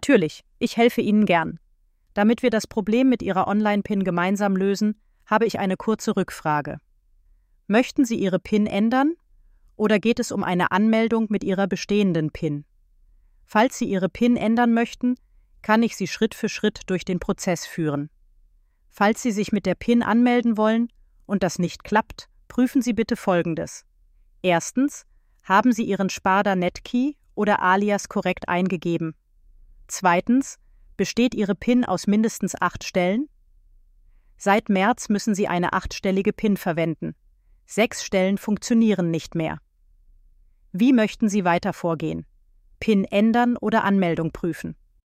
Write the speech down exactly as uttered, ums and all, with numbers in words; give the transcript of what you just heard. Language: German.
Natürlich, ich helfe Ihnen gern. Damit wir das Problem mit Ihrer Online-PIN gemeinsam lösen, habe ich eine kurze Rückfrage. Möchten Sie Ihre PIN ändern oder geht es um eine Anmeldung mit Ihrer bestehenden PIN? Falls Sie Ihre PIN ändern möchten, kann ich Sie Schritt für Schritt durch den Prozess führen. Falls Sie sich mit der PIN anmelden wollen und das nicht klappt, prüfen Sie bitte Folgendes. Erstens, haben Sie Ihren Sparda Netkey oder Alias korrekt eingegeben? Zweitens, besteht Ihre PIN aus mindestens acht Stellen? Seit März müssen Sie eine achtstellige PIN verwenden. Sechs Stellen funktionieren nicht mehr. Wie möchten Sie weiter vorgehen? PIN ändern oder Anmeldung prüfen?